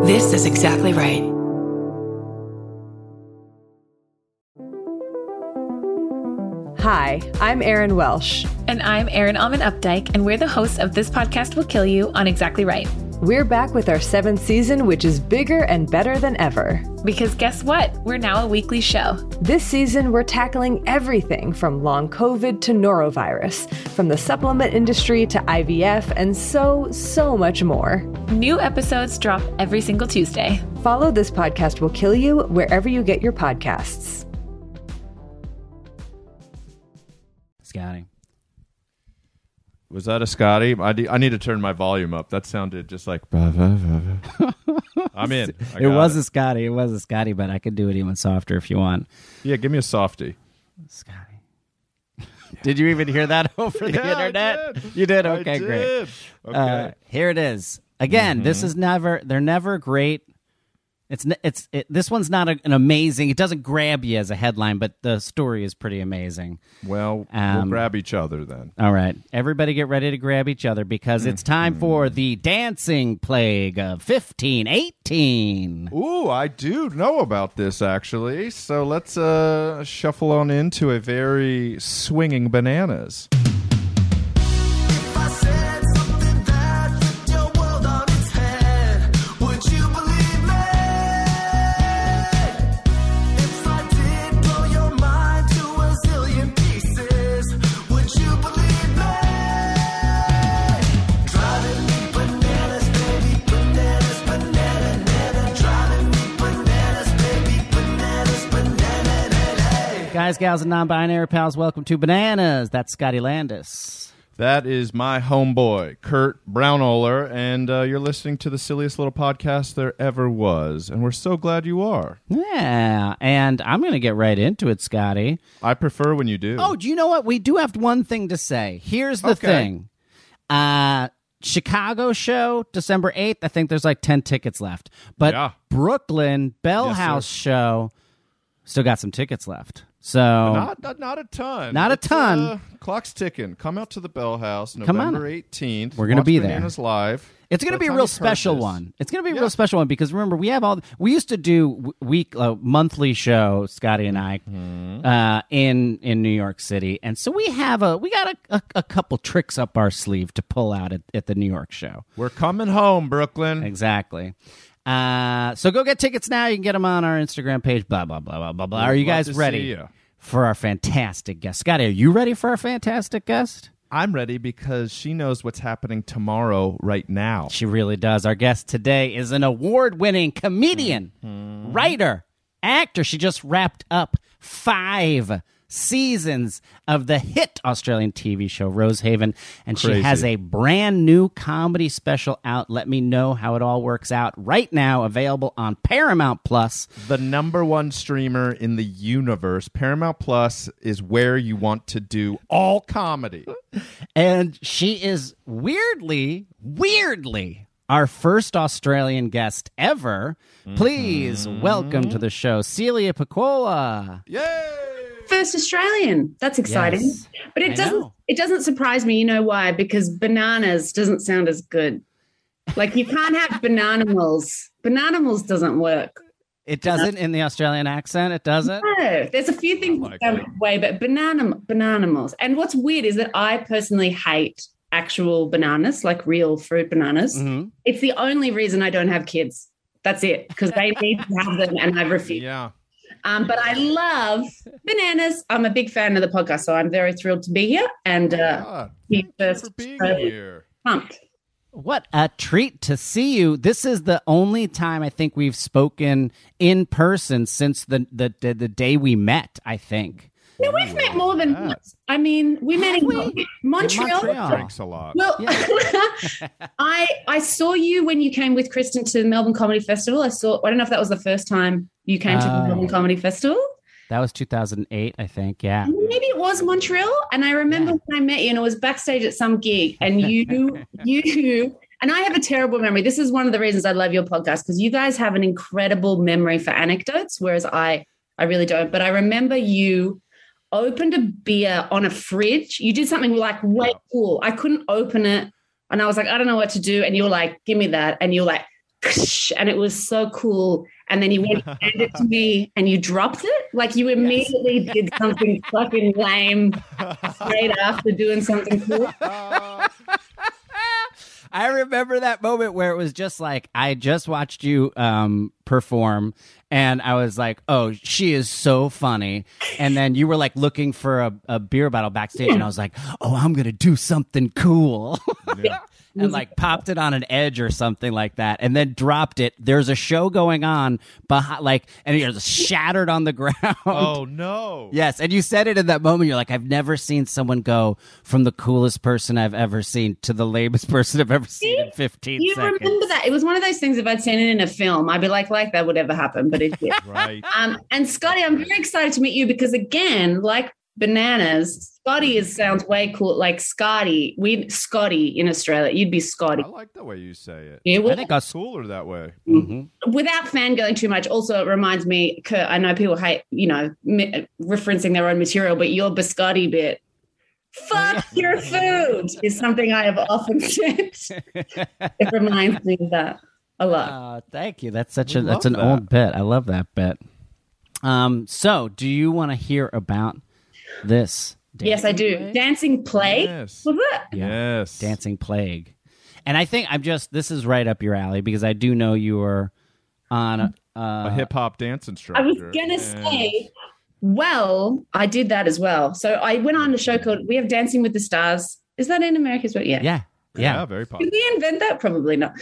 This is exactly right. Hi, I'm Erin Welsh. And I'm Erin Alman Updike, and we're the hosts of This Podcast Will Kill You on Exactly Right. We're back with our 7th season, which is bigger and better than ever. Because guess what? We're now a weekly show. This season, we're tackling everything from long COVID to norovirus, from the supplement industry to IVF, and so much more. New episodes drop every single Tuesday. Follow This Podcast Will Kill You wherever you get your podcasts. Scotty. Was that a Scotty? I need to turn my volume up. That sounded just like... I'm in. It was a Scotty, but I could do it even softer if you want. Yeah, give me a softie. Scotty. Did you even hear that over the internet? I did. You did? Okay, I did. great. Okay. Here it is. Again, this is they're never great. This one's not an amazing, it doesn't grab you as a headline, but the story is pretty amazing. Well, we'll grab each other then. All right. Everybody get ready to grab each other because it's time for the dancing plague of 1518. Ooh, I do know about this, actually. So let's shuffle on into a very swinging bananas. Guys, gals, and non-binary pals, welcome to Bananas. That's Scotty Landis. That is my homeboy, Kurt Brownohler, and you're listening to the silliest little podcast there ever was, and we're so glad you are. Yeah, and I'm going to get right into it, Scotty. I prefer when you do. Oh, do you know what? We do have one thing to say. Here's the thing. Chicago show, December 8th, I think there's like 10 tickets left. But Brooklyn, Bell House show, still got some tickets left. So not a ton. Not a ton. Clock's ticking. Come out to the Bell House November 18th. We're going to be there. Bananas live. It's going to be a real special one. It's going to be a real special one because remember we used to do monthly show, Scotty and I, in New York City, and so we got a couple tricks up our sleeve to pull out at the New York show. We're coming home, Brooklyn. Exactly. So go get tickets now. You can get them on our Instagram page. Blah blah blah blah blah blah. Are you guys ready for our fantastic guest? Scotty, are you ready for our fantastic guest? I'm ready because she knows what's happening tomorrow right now. She really does. Our guest today is an award-winning comedian, writer, actor. She just wrapped up 5 seasons of the hit Australian TV show Rosehaven, and she has a brand new comedy special out. Let me know how it all works out right now, available on Paramount Plus, the #1 streamer in the universe. Paramount Plus is where you want to do all comedy. And she is weirdly our first Australian guest ever. Please welcome to the show Celia Pacquola. Yay! First Australian. That's exciting. Yes, but it doesn't surprise me. You know why? Because bananas doesn't sound as good. Like you can't have bananimals. Bananimals doesn't work. It doesn't in the Australian accent? It doesn't? No. There's a few things that sound way, but bananimals. And what's weird is that I personally hate actual bananas, like real fruit bananas. Mm-hmm. It's the only reason I don't have kids. That's it. Because they need to have them and I refuse. Yeah. But I love bananas. I'm a big fan of the podcast, so I'm very thrilled to be here and be first. For being here. Pumped. What a treat to see you. This is the only time I think we've spoken in person since the day we met, I think. No, we've met more than once. I mean, we met in Montreal. Drinks a lot. Well, yeah. I saw you when you came with Kristen to the Melbourne Comedy Festival. I don't know if that was the first time you came to the Melbourne Comedy Festival. That was 2008, I think, yeah. Maybe it was Montreal. And I remember when I met you and it was backstage at some gig and you, and I have a terrible memory. This is one of the reasons I love your podcast because you guys have an incredible memory for anecdotes, whereas I really don't. But I remember you opened a beer on a fridge. You did something like way cool. I couldn't open it. And I was like, I don't know what to do. And you were like, give me that. And you were like, and it was so cool. And then you went and handed it to me and you dropped it. Like you immediately did something fucking lame straight after doing something cool. I remember that moment where it was just like, I just watched you perform and I was like, oh, she is so funny. And then you were like looking for a beer bottle backstage and I was like, oh, I'm going to do something cool. Yeah. And like popped it on an edge or something like that, and then dropped it. There's a show going on behind, like, and it was shattered on the ground. Oh no! Yes, and you said it in that moment. You're like, I've never seen someone go from the coolest person I've ever seen to the lamest person I've ever seen in 15 you seconds. You remember that? It was one of those things. If I'd seen it in a film, I'd be like that would ever happen, but it did. Right. And Scotty, I'm very excited to meet you because again, like Bananas, Scotty sounds way cool. Like Scotty in Australia. You'd be Scotty. I like the way you say it. Yeah, I think us Cooler that way. without fangirling too much. Also, it reminds me, Kurt, I know people hate, referencing their own material, but your biscotti bit, fuck your food, is something I have often said. It reminds me of that a lot. Thank you. That's an old bit. I love that bit. So do you want to hear about this? Yes, I do. Plague? Dancing Plague? Yes. Was it? Yeah. Yes. Dancing Plague. And I think this is right up your alley because I do know you were on a hip hop dance instructor. I was going to say, well, I did that as well. So I went on a show called, we have Dancing with the Stars. Is that in America? Yeah. Yeah. Very popular. Did we invent that? Probably not.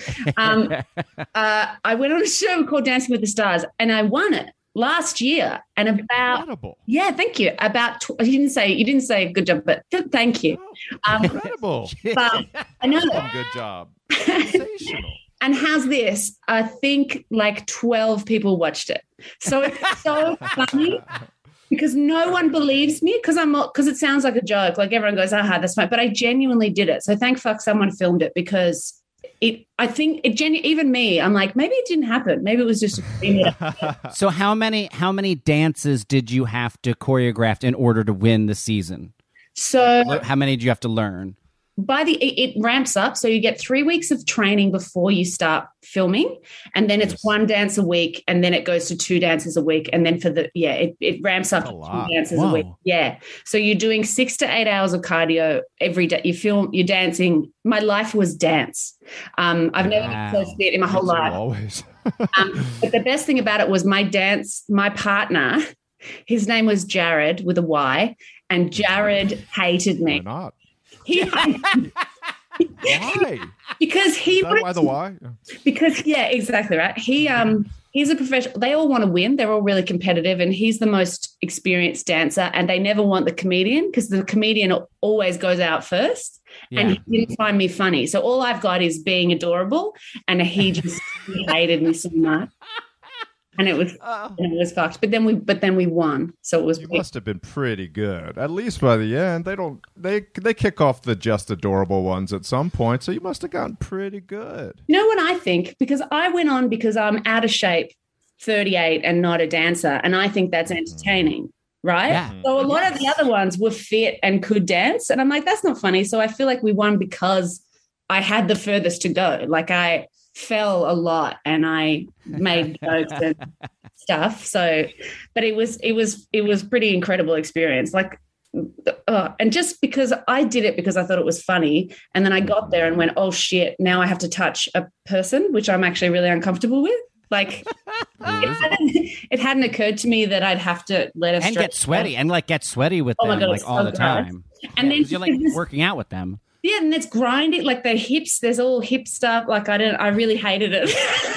I went on a show called Dancing with the Stars and I won it last year. And Incredible. Yeah, thank you. You didn't say good job, but thank you. Incredible. But I know. Good job. Sensational. And how's this? I think like 12 people watched it. So it's so funny because no one believes me because it sounds like a joke. Like everyone goes, aha, that's fine. But I genuinely did it. So thank fuck someone filmed it because even me, I'm like, maybe it didn't happen. Maybe it was just a dream. So how many dances did you have to choreograph in order to win the season? So How many do you have to learn? it ramps up. So you get 3 weeks of training before you start filming. And then it's one dance a week. And then it goes to 2 dances a week. And then it ramps up to 2 dances a week. Yeah. So you're doing 6 to 8 hours of cardio every day. You're dancing. My life was dance. I've never been so fit in my whole life. Always. But the best thing about it was my partner, his name was Jared with a Y. And Jared hated me. Why not? Why? Because he Is that why the why? Because exactly right. He's a professional. They all want to win. They're all really competitive, and he's the most experienced dancer. And they never want the comedian because the comedian always goes out first. Yeah. And he didn't find me funny. So all I've got is being adorable, and he hated me so much. And it was fucked. But then we won. So it was. You must have been pretty good. At least by the end, they kick off the just adorable ones at some point. So you must have gotten pretty good. You know what I think? Because I went on because I'm out of shape, 38, and not a dancer, and I think that's entertaining, right? Yeah. So a lot of the other ones were fit and could dance, and I'm like, that's not funny. So I feel like we won because I had the furthest to go. Like I fell a lot and I made jokes and stuff. So, but it was pretty incredible experience. Like, and just because I did it because I thought it was funny, and then I got there and went, oh shit, now I have to touch a person, which I'm actually really uncomfortable with. Like, it hadn't occurred to me that I'd have to let us get sweaty with them like all the time. And then you're like working out with them. Yeah, and it's grinding, like the hips, there's all hip stuff. Like I really hated it.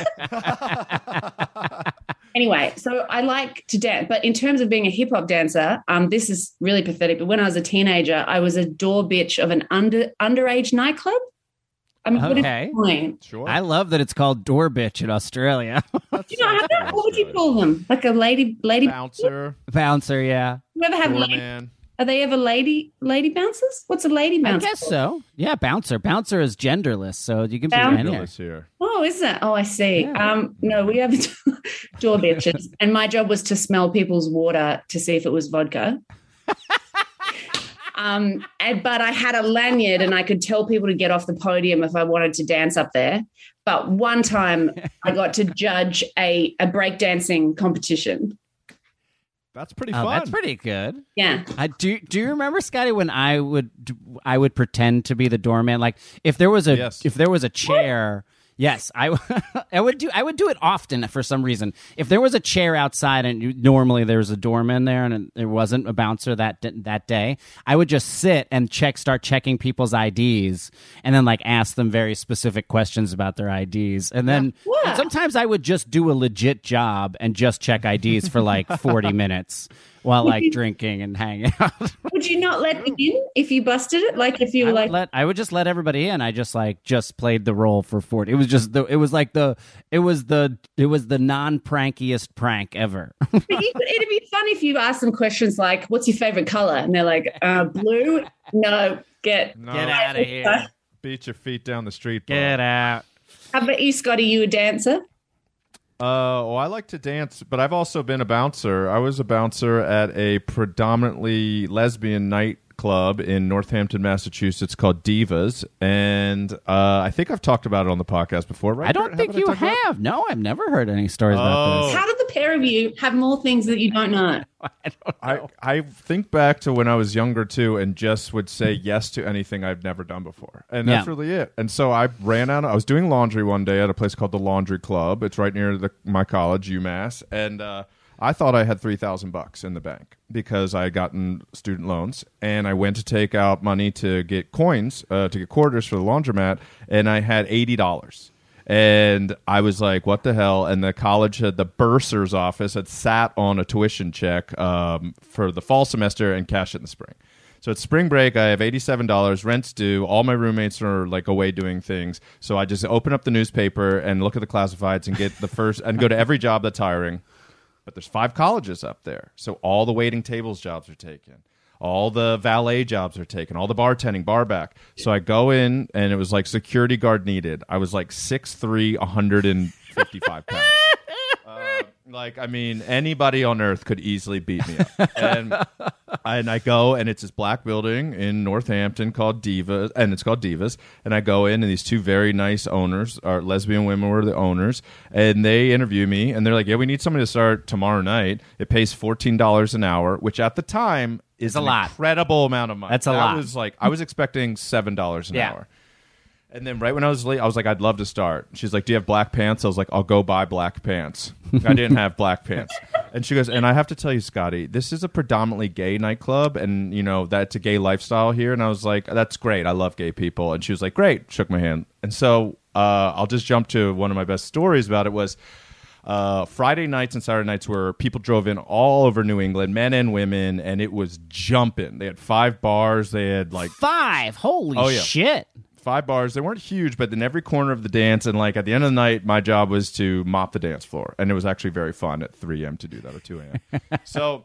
Anyway, so I like to dance. But in terms of being a hip hop dancer, this is really pathetic. But when I was a teenager, I was a door bitch of an underage nightclub. I mean, okay. What is the point? Sure. I love that it's called door bitch in Australia. What would you call them? Like a lady bouncer. Bouncer, yeah. You ever have man. Are they ever lady bouncers? What's a lady bouncer? I guess so. Yeah, bouncer. Bouncer is genderless, so you can be genderless here. Oh, is it? Oh, I see. Yeah. No, we have door bitches, and my job was to smell people's water to see if it was vodka. But I had a lanyard, and I could tell people to get off the podium if I wanted to dance up there. but one time I got to judge a breakdancing competition. That's pretty fun. That's pretty good. Yeah. Do you remember, Scotty, when I would pretend to be the doorman? Like if there was a chair. Yes, I would do it often for some reason. If there was a chair outside and normally there was a doorman there and there wasn't a bouncer that day, I would just sit and start checking people's IDs and then like ask them very specific questions about their IDs. And then and sometimes I would just do a legit job and just check IDs for like 40 minutes. While like drinking and hanging out. Would you not let them in if you busted it? Like if you were I would just let everybody in. I just played the role for 40. It was just the non-prankiest prank ever. But it'd be fun if you ask them questions like, "What's your favorite color?" And they're like, "Blue." No, get out of here. Beat your feet down the street. Bro. Get out. How about you, Scotty? You a dancer? I like to dance, but I've also been a bouncer. I was a bouncer at a predominantly lesbian nightclub in Northampton, Massachusetts called Divas, and I think I've talked about it on the podcast before, right? I don't think you have. No, I've never heard any stories about this. How did the pair of you have more things that you don't know? I don't know. I think back to when I was younger, too, and just would say yes to anything I've never done before. And that's really it. And so I ran out. I was doing laundry one day at a place called the Laundry Club. It's right near my college, UMass. And I thought I had $3,000 in the bank because I had gotten student loans. And I went to take out money to get coins, to get quarters for the laundromat, and I had $80. And I was like, what the hell? And the college the bursar's office had sat on a tuition check for the fall semester and cashed it in the spring. So it's spring break. I have $87. Rent's due. All my roommates are like away doing things. So I just open up the newspaper and look at the classifieds and get the first and go to every job that's hiring. But there's 5 colleges up there. So all the waiting tables jobs are taken. All the valet jobs are taken. All the bartending, bar back. So I go in, and it was like security guard needed. I was like 6'3", 155 pounds. Anybody on earth could easily beat me up. And I go, and it's this black building in Northampton called Divas, and it's called Divas. And I go in, and these 2 very nice owners, or lesbian women were the owners, and they interview me, and they're like, yeah, we need somebody to start tomorrow night. It pays $14 an hour, which at the time is a lot. Incredible amount of money. That's a lot. Was like, I was expecting $7 an hour. And then right when I was late, I was like, I'd love to start. She's like, do you have black pants? I was like, I'll go buy black pants. I didn't have black pants. And she goes, and I have to tell you, Scotty, this is a predominantly gay nightclub, and, you know, that's a gay lifestyle here. And I was like, that's great. I love gay people. And she was like, great. Shook my hand. And so I'll just jump to one of my best stories about it was Friday nights and Saturday nights where people drove in all over New England, men and women, and it was jumping. They had 5 bars. They had like 5. Holy shit. 5 bars. They weren't huge, but in every corner of the dance, and like at the end of the night, my job was to mop the dance floor, and it was actually very fun at 3 a.m. to do that, or 2 a.m. So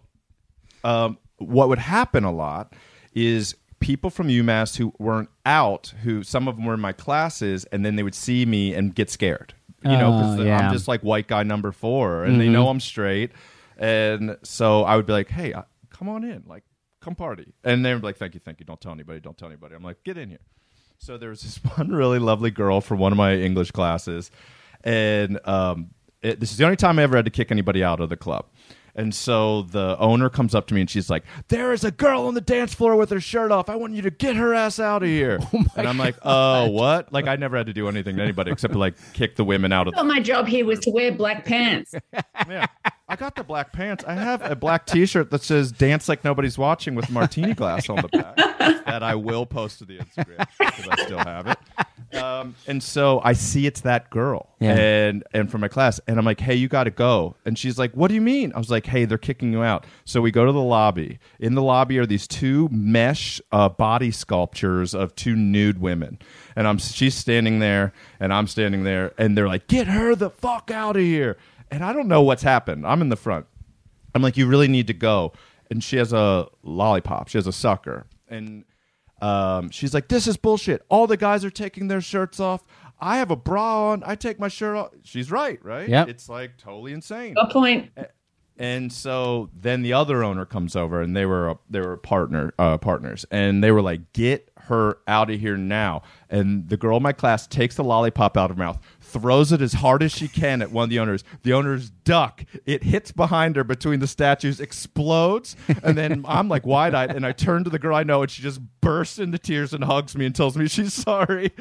what would happen a lot is people from UMass who weren't out, who some of them were in my classes, and then they would see me and get scared, you know, because I'm just like white guy number 4, and they know I'm straight, and so I would be like, hey, come on in, like, come party, and they would be like, thank you, don't tell anybody. I'm like, get in here. So there was this one really lovely girl from one of my English classes, and this is the only time I ever had to kick anybody out of the club. And so the owner comes up to me, and she's like, there is a girl on the dance floor with her shirt off. I want you to get her ass out of here. And I'm like, oh, what? Like, I never had to do anything to anybody except to, like, kick the women out of the... My job here was to wear black pants. Yeah. I got the black pants. I have a black T-shirt that says "Dance Like Nobody's Watching" with martini glass on the back that I will post to the Instagram because I still have it. And so I see it's that girl and from my class, and I'm like, hey, you got to go. And she's like, what do you mean? I was like, hey, they're kicking you out. So we go to the lobby. In the lobby are these 2 mesh body sculptures of 2 nude women. And she's standing there, and I'm standing there, and they're like, get her the fuck out of here. And I don't know what's happened. I'm in the front. I'm like, you really need to go. And she has a lollipop. She has a sucker. And she's like, this is bullshit. All the guys are taking their shirts off. I have a bra on. I take my shirt off. She's right? Yep. It's like totally insane. Good point. And so then the other owner comes over, and they were partners. And they were like, get her out of here now. And the girl in my class takes the lollipop out of her mouth, throws it as hard as she can at one of the owners. The owners duck. It hits behind her between the statues, explodes, and then I'm like wide-eyed, and I turn to the girl I know, and she just bursts into tears and hugs me and tells me she's sorry.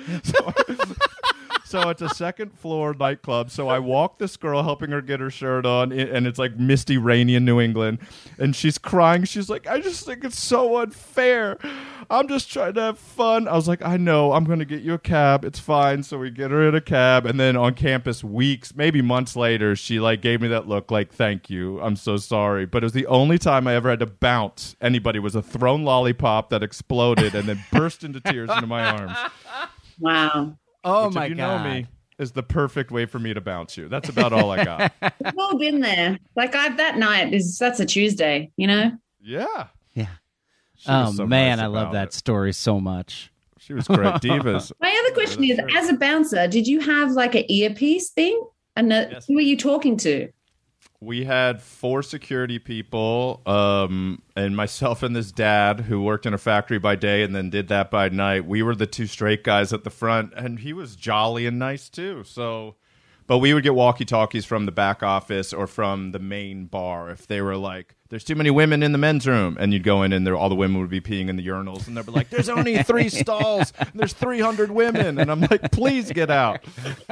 So it's a second floor nightclub. So I walk this girl, helping her get her shirt on, and it's like misty, rainy in New England. And she's crying. She's like, I just think it's so unfair. I'm just trying to have fun. I was like, I know. I'm going to get you a cab. It's fine. So we get her in a cab. And then on campus, weeks, maybe months later, she like gave me that look like, thank you. I'm so sorry. But it was the only time I ever had to bounce anybody. Was a thrown lollipop that exploded and then burst into tears into my arms. Wow. Oh, Which, my if you God. know me, is the perfect way for me to bounce you. That's about all I got. We've all been there. Like that night that's a Tuesday, you know? Yeah. Yeah. She was Oh, so man, nice I love about that it. story so much. She was great. Divas. My other question is, as a bouncer, did you have like an earpiece thing? And Yes. who were you talking to? We had 4 security people, and myself and this dad who worked in a factory by day and then did that by night. We were the 2 straight guys at the front, and he was jolly and nice too. So, but we would get walkie-talkies from the back office or from the main bar if they were like, there's too many women in the men's room. And you'd go in and all the women would be peeing in the urinals. And they'd be like, there's only 3 stalls. And there's 300 women. And I'm like, please get out.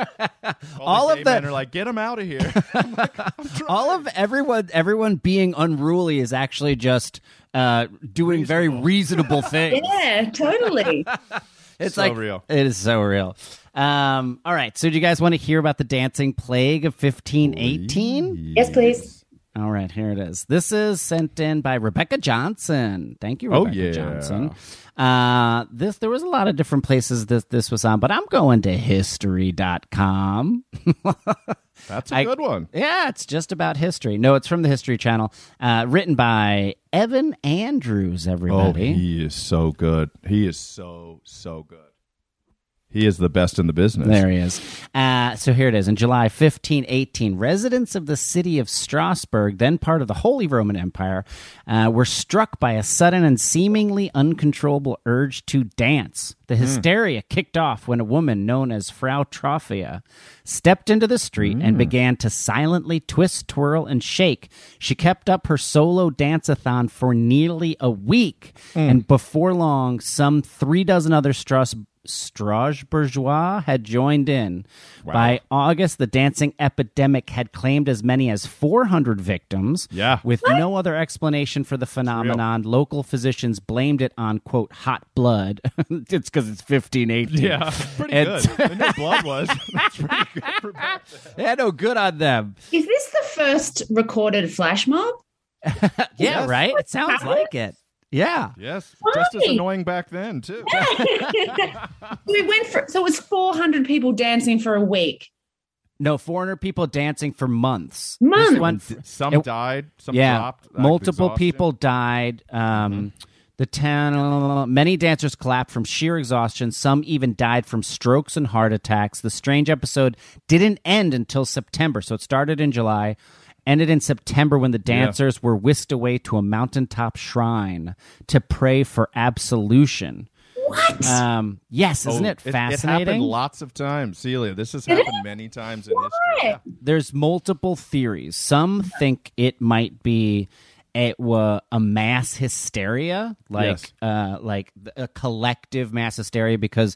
All of gay the- men are like, get them out of here. I'm like, I'm trying. All of everyone being unruly is actually just doing very reasonable things. Yeah, totally. It's So like real. It is so real. All right. So do you guys want to hear about the dancing plague of 1518? Yes, please. All right, here it is. This is sent in by Rebecca Johnson. Thank you, Oh, Rebecca yeah. Johnson. There was a lot of different places this was on, but I'm going to history.com. That's a good one. Yeah, it's just about history. No, it's from the History Channel. Written by Evan Andrews, everybody. Oh, he is so good. He is so good. He is the best in the business. There he is. So here it is. In July 1518, residents of the city of Strasbourg, then part of the Holy Roman Empire, were struck by a sudden and seemingly uncontrollable urge to dance. The hysteria kicked off when a woman known as Frau Trophia stepped into the street and began to silently twist, twirl, and shake. She kept up her solo dance-a-thon for nearly a week, and before long, some 36 other Strasbourgeois had joined in. Wow. By August, the dancing epidemic had claimed as many as 400 victims. Yeah. With no other explanation for the phenomenon, local physicians blamed it on, quote, hot blood. It's because it's 1518. Yeah, pretty And- good. I know blood was. That's pretty good for back then. Yeah, no, good on them. Is this the first recorded flash mob? Yeah, Yes. right? It sounds like it. Yeah. Yes, just as annoying back then, too. We went so it was 400 people dancing for a week. No, 400 people dancing for months. Months? This one, Some It- died, some yeah, dropped. multiple exhaustion. people died. Many dancers collapsed from sheer exhaustion. Some even died from strokes and heart attacks. The strange episode didn't end until September, so it started in July, ended in September when the dancers were whisked away to a mountaintop shrine to pray for absolution. What? Yes, isn't it It fascinating? happened lots of times, Celia. This has happened many times in history. Yeah. There's multiple theories. Some think it might be a mass hysteria, like a collective mass hysteria, because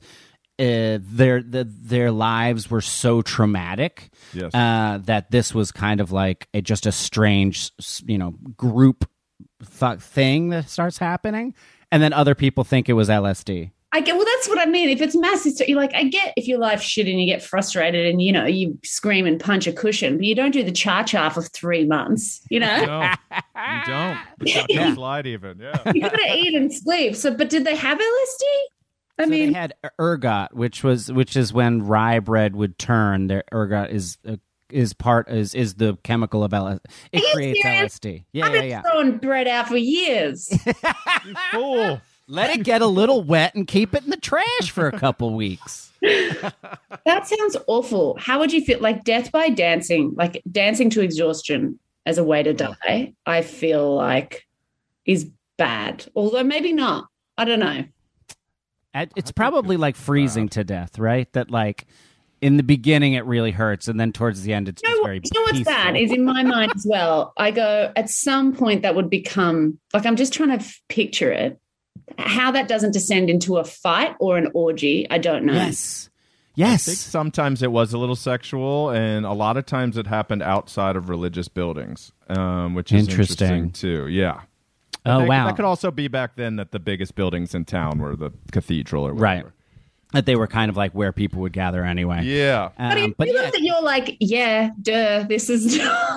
their lives were so traumatic Yes. that this was kind of like just a strange, group thing that starts happening. And then other people think it was LSD. I get, well, that's what I mean. If it's mass hysteria, like, I get if your life's shit and you get frustrated and, you scream and punch a cushion, but you don't do the cha-cha for 3 months, No, you don't. The chuck slide even, yeah. You got to eat and sleep. So, but did they have LSD? I So mean, they had ergot, which is when rye bread would turn. Their ergot is the chemical of LSD. It you creates serious? LSD. I've been throwing bread out for years. You fool. Let it get a little wet and keep it in the trash for a couple weeks. That sounds awful. How would you feel? Like death by dancing, like dancing to exhaustion as a way to die, I feel like is bad. Although maybe not. I don't know. It's probably like freezing to death, right? That like in the beginning it really hurts, and then towards the end it's just very you know what's peaceful. bad is in my mind as well. I go, at some point that would become, like, I'm just trying to picture it. How that doesn't descend into a fight or an orgy, I don't know. Yes. I think sometimes it was a little sexual, and a lot of times it happened outside of religious buildings, which is interesting too. Yeah. Oh, wow. That could also be back then that the biggest buildings in town were the cathedral or whatever. Right. That they were kind of like where people would gather anyway. Yeah. But you look that you're like, yeah, duh, this is...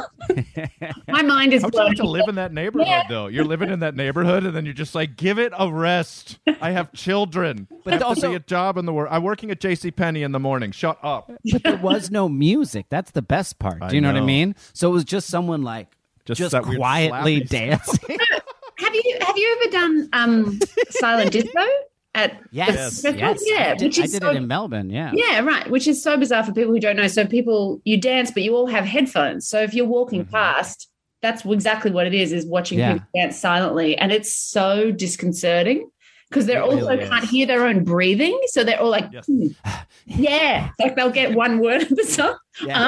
My mind is... How would you like to live in that neighborhood, though? You're living in that neighborhood, and then you're just like, give it a rest. I have children. But I have also to be a job in the world. I'm working at JCPenney in the morning. Shut up. But there was no music. That's the best part. Do you know what I mean? So it was just someone like just quietly dancing. Have you ever done silent disco? Yes. Yeah, I did it in Melbourne. Yeah, right. Which is so bizarre for people who don't know. So you dance, but you all have headphones. So if you're walking past, that's exactly what it is watching people dance silently, and it's so disconcerting because they're also can't hear their own breathing, so they're all like, like they'll get one word at the song. Yeah.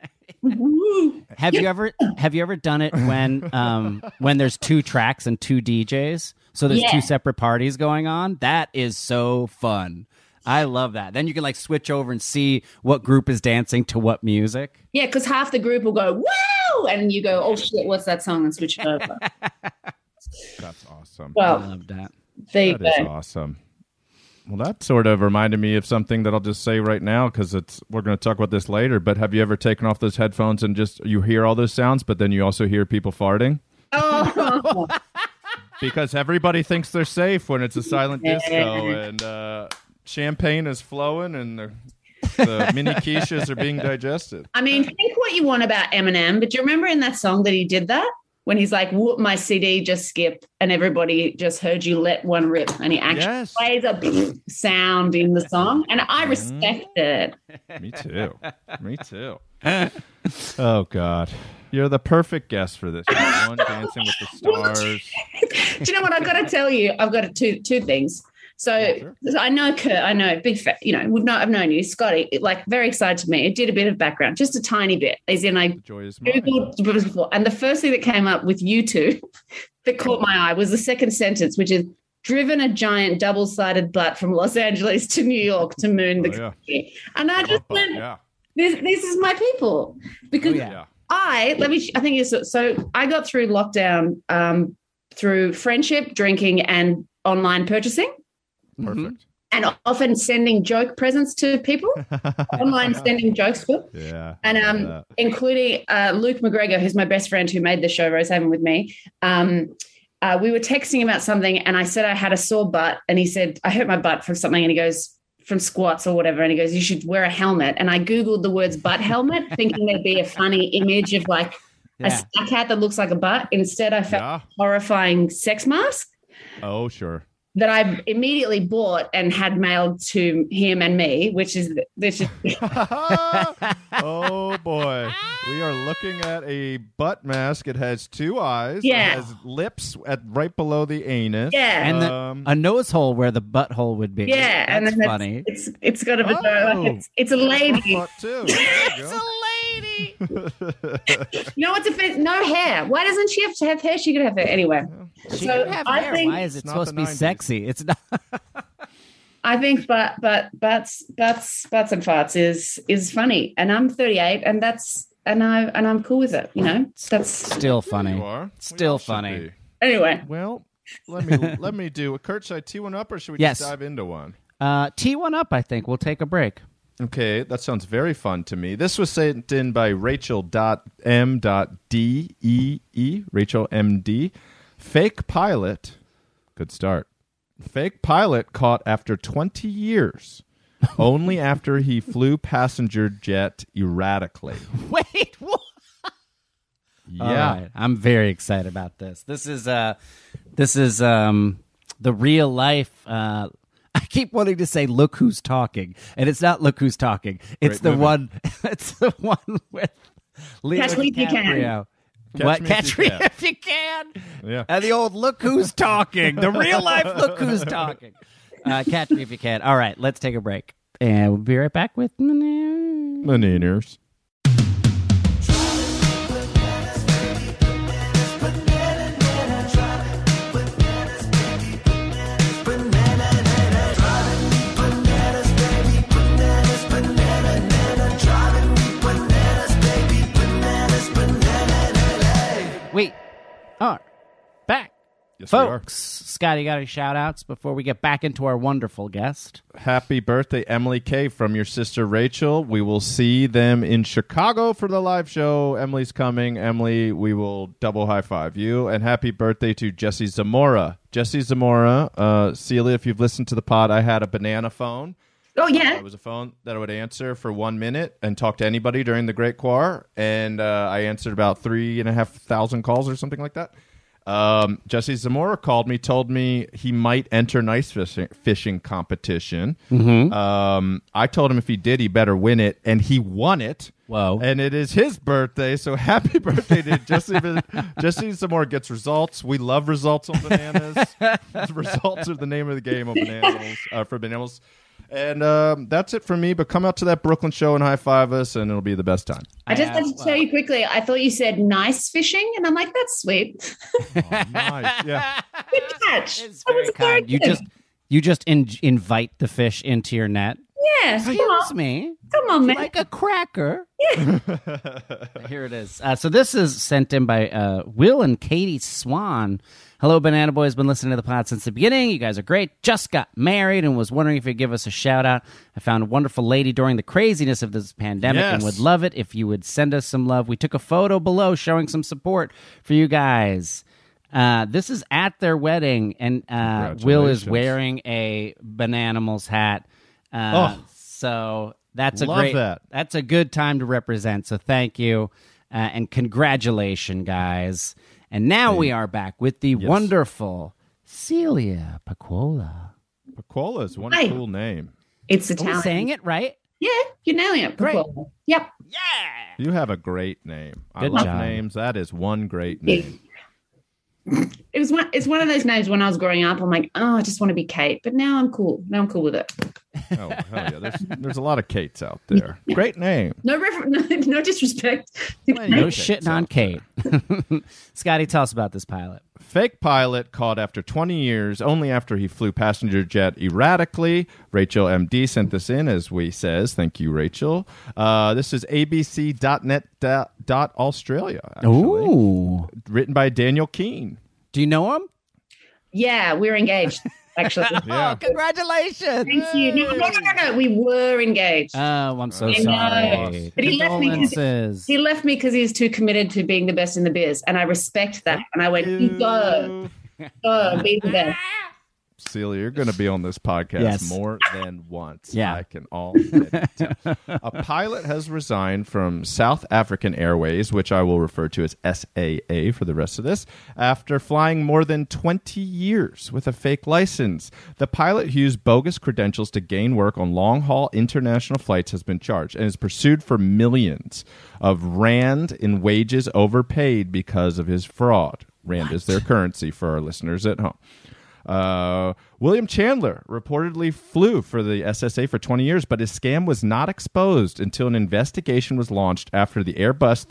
Have you ever done it when there's two tracks and two DJs? So there's two separate parties going on. That is so fun. I love that. Then you can like switch over and see what group is dancing to what music. Yeah, because half the group will go, wow! And you go, oh shit, what's that song? And switch it over. That's awesome. Well, I love that. That is awesome. Well, that sort of reminded me of something that I'll just say right now because we're going to talk about this later. But have you ever taken off those headphones and just you hear all those sounds, but then you also hear people farting? Oh. Because everybody thinks they're safe when it's a silent disco and champagne is flowing and the mini quiches are being digested. I mean, think what you want about Eminem, but do you remember in that song that he did that? When he's like, whoop, my CD just skipped and everybody just heard you let one rip. And he actually plays a sound in the song. And I respect it. Me too. Oh, God. You're the perfect guest for this. One, Dancing with the Stars. Do you know what? I've got to tell you, I've got two things. So I know Kurt, I know, big fan, I've known you, Scotty, like very excited to meet. It did a bit of background, just a tiny bit. As in, I Googled before, and the first thing that came up with you two that caught my eye was the second sentence, which is driven a giant double-sided butt from Los Angeles to New York to moon the country. And I just went, this is my people. Because I got through lockdown through friendship, drinking, and online purchasing. Perfect. And often sending joke presents to people, online sending jokes for. Yeah. And including Luke McGregor, who's my best friend who made the show Rosehaven with me. We were texting about something and I said I had a sore butt and he said, I hurt my butt from something. And he goes, from squats or whatever. And he goes, you should wear a helmet. And I Googled the words butt helmet, thinking there'd be a funny image of like a snack hat that looks like a butt. Instead, I found a horrifying sex mask. Oh, sure. That I immediately bought and had mailed to him and me, which is oh boy, we are looking at a butt mask. It has two eyes. Yeah. It has lips right below the anus. Yeah, and a nose hole where the butthole would be. Yeah, that's and then funny. It's got a vagina. It's a lady. Too. It's a lady. You know what's offensive? No hair. Why doesn't she have to have hair? She could have hair anyway. She could have hair. Why is it supposed to be 90s. sexy? It's not. I think, but butts and farts is funny, and I'm 38, and I'm cool with it. That's still funny. You are. Still funny. Anyway. Well, let me do. Kurt, should I tee one up or should we just dive into one? Tee one up. I think we'll take a break. Okay, that sounds very fun to me. This was sent in by Rachel.m.dee. Rachel M.D. Fake pilot. Good start. Fake pilot caught after 20 years. Only after he flew passenger jet erratically. Wait, what? Yeah. All right. I'm very excited about this. This is the real life I keep wanting to say "Look Who's Talking," and it's not "Look Who's Talking." It's the one. It's the one with Leo Catch Me If You Can. Catch Me If You Can. Yeah. And the old "Look Who's Talking," the real life "Look Who's Talking." Catch Me If You Can. All right, let's take a break. And we'll be right back with Bananas. We are back. Yes, Folks, Scotty, got any shout-outs before we get back into our wonderful guest? Happy birthday, Emily K. from your sister Rachel. We will see them in Chicago for the live show. Emily's coming. Emily, we will double high-five you. And happy birthday to Jesse Zamora. Jesse Zamora, Celia, if you've listened to the pod, I had a banana phone. Oh, yeah. It was a phone that I would answer for 1 minute and talk to anybody during the Great Quar. And I answered about 3,500 calls or something like that. Jesse Zamora called me, told me he might enter nice fishing competition. I told him if he did, he better win it. And he won it. Whoa. And it is his birthday. So happy birthday to Jesse. Jesse Zamora gets results. We love results on bananas. Results are the name of the game on bananas, for bananas. And that's it for me. But come out to that Brooklyn show and high-five us, and it'll be the best time. I just have to tell you quickly, I thought you said nice fishing, and I'm like, that's sweet. Oh, nice. Yeah. Good catch. It's That very was kind. good. You just invite the fish into your net. Yes, Excuse me. Come on, man. Like a cracker. Here it is. So this is sent in by Will and Katie Swan. Hello, Banana Boys. Been listening to the pod since the beginning. You guys are great. Just got married and was wondering if you'd give us a shout out. I found a wonderful lady during the craziness of this pandemic and would love it if you would send us some love. We took a photo below showing some support for you guys. This is at their wedding, and Will is wearing a Bananimals hat. So that's that's a good time to represent. So thank you, and congratulations, guys. And now we are back with the wonderful Celia Paquola. Paquola is one cool name. It's Are we Italian. saying it right? Yeah, you're nailing it. Great. Paquola. Yep. Yeah. You have a great name. I Good love job. names. That is one great name. It's one of those names when I was growing up, I'm like, oh, I just want to be Kate. But now I'm cool. Now I'm cool with it. Oh, hell yeah. There's a lot of Kates out there. Great name. No disrespect. No shitting on Kate. Scotty, tell us about this pilot. Fake pilot caught after 20 years, only after he flew passenger jet erratically. Rachel MD sent this in, as we says. Thank you, Rachel. This is abc.net.australia, actually. Ooh. Written by Daniel Keene. Do you know him? Yeah, we're engaged, actually. Yeah. Oh, congratulations. Thank you. No. We were engaged. Oh, I'm so I know. sorry. But he Condolences. left me because he's too committed to being the best in the biz. And I respect that. And I went, you go, be the best. Celia, you're going to be on this podcast more than once. Yeah. I can already tell. A pilot has resigned from South African Airways, which I will refer to as SAA for the rest of this, after flying more than 20 years with a fake license. The pilot who used bogus credentials to gain work on long-haul international flights has been charged and is pursued for millions of rand in wages overpaid because of his fraud. Rand is their currency for our listeners at home. William Chandler reportedly flew for the SSA for 20 years, but his scam was not exposed until an investigation was launched after the Airbus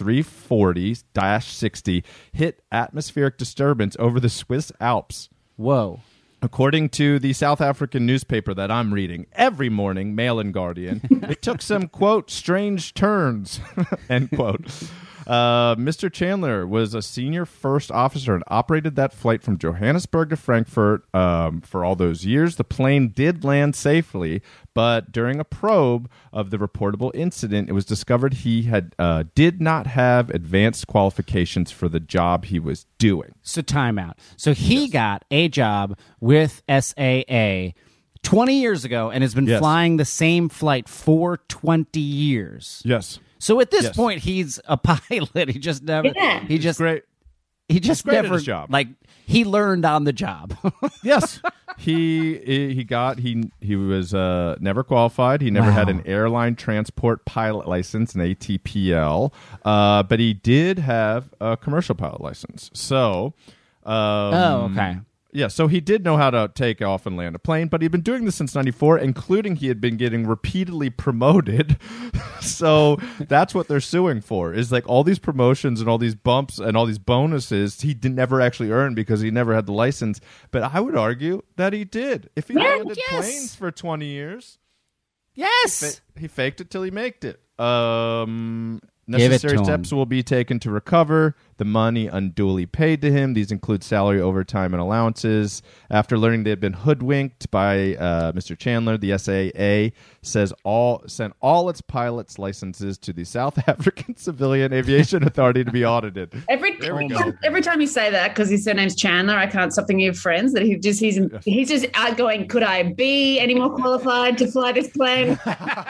340-60 hit atmospheric disturbance over the Swiss Alps. Whoa. According to the South African newspaper that I'm reading every morning, Mail and Guardian, it took some, quote, strange turns, end quote. Mr. Chandler was a senior first officer and operated that flight from Johannesburg to Frankfurt for all those years. The plane did land safely, but during a probe of the reportable incident, it was discovered he did not have advanced qualifications for the job he was doing. So timeout. So he got a job with SAA 20 years ago and has been flying the same flight for 20 years. Yes. So at this point, he's a pilot. He just never. Yeah. He just Great. He just great at never his job. like he learned on the job. Yes. He was never qualified. He never had an airline transport pilot license, an ATPL, but he did have a commercial pilot license. So, okay. Yeah, so he did know how to take off and land a plane, but he'd been doing this since 94, including he had been getting repeatedly promoted. So that's what they're suing for, is like all these promotions and all these bumps and all these bonuses he never actually earned because he never had the license. But I would argue that he did. If he landed planes for 20 years, yes, he faked it till he maked it. Give it Necessary to steps him. will be taken to recover the money unduly paid to him. These include salary, overtime, and allowances. After learning they had been hoodwinked by Mr. Chandler, the SAA sent all its pilots' licenses to the South African Civilian Aviation Authority to be audited. Every time you say that, because his surname's Chandler, I can't stop thinking of Friends. That he's just outgoing. Could I be any more qualified to fly this plane?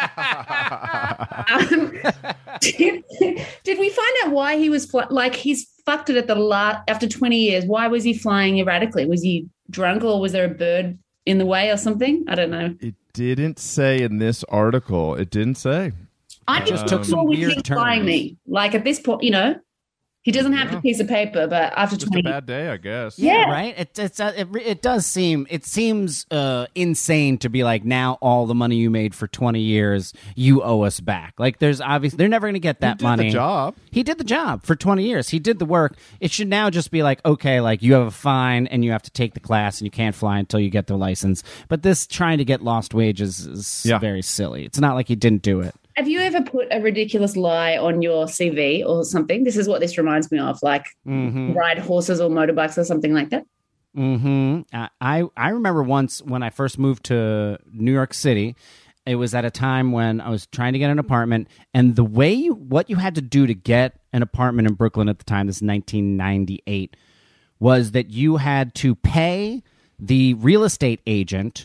Did we find out why he was he's fucked it at the after 20 years? Why was he flying erratically? Was he drunk or was there a bird in the way or something? I don't know. It didn't say in this article. It didn't say. I just took some weird flying me. Like at this point, he doesn't have a piece of paper, but after Just 20 a bad day, I guess. Yeah. Right? It seems insane to be like, now all the money you made for 20 years, you owe us back. Like, there's obviously, they're never going to get that money. He did the job. He did the job for 20 years. He did the work. It should now just be like, okay, like you have a fine and you have to take the class and you can't fly until you get the license. But this trying to get lost wages is very silly. It's not like he didn't do it. Have you ever put a ridiculous lie on your CV or something? This is what this reminds me of, like ride horses or motorbikes or something like that. I remember once when I first moved to New York City, it was at a time when I was trying to get an apartment, and what you had to do to get an apartment in Brooklyn at the time, this is 1998, was that you had to pay the real estate agent